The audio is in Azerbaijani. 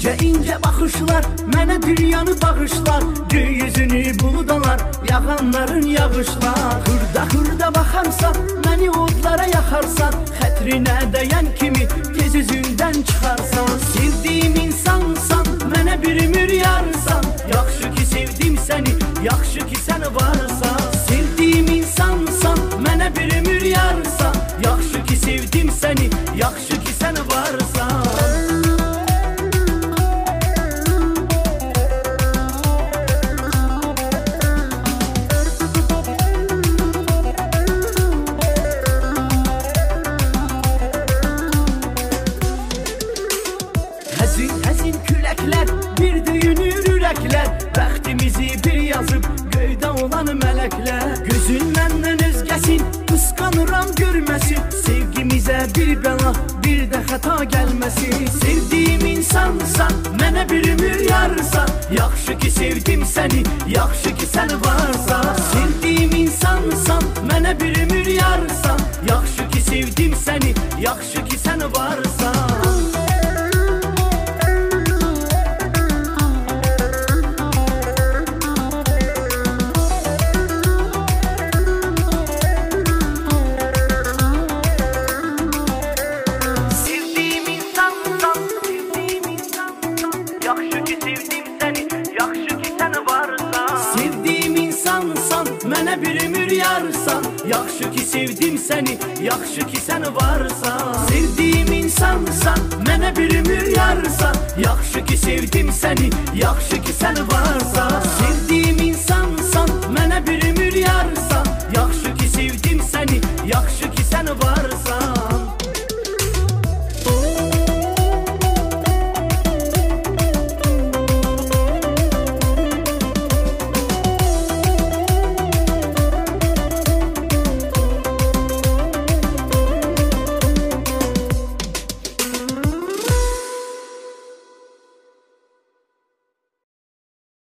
İnce ince baxışlar mənə dünyanı bağışlar. Göy yüzünü buludalar, yağanların yağışlar. Xırda xırda baxarsan, məni odlara yaxarsan. Xətrinə dəyən kimi tez üzündən çıxarsan. Sevdiyim insansan, mənə bir ömür yarsan. Yaxşı ki sevdim səni, yaxşı ki sən varsan. Sevdiyim insansan, mənə bir ömür yarsan. Yaxşı ki sevdim səni, yaxşı ki sən varsan. Həzin küləklər, bir düyünür ürəklər. Bəxtimizi bir yazıb göydə olan mələklər. Gözün məndən özgəsin, qısqanıram görməsin. Sevgimizə bir bəla, bir də xəta gəlməsin. Sevdiyim insansan, mənə bir ömür yarsan. Yaxşı ki sevdim səni, yaxşı ki sən varsan. Sevdiyim insansan, mənə bir ömür yarsan. Yaxşı ki sevdim səni, yaxşı ki sən varsan. Sevdiyim insansan, mənə bir ömür yarsan. Yaxşı ki sevdim səni, yaxşı ki sən varsan. Sevdiyim insansan, mənə bir ömür yarsan. Yaxşı ki sevdim səni, yaxşı ki sən varsan.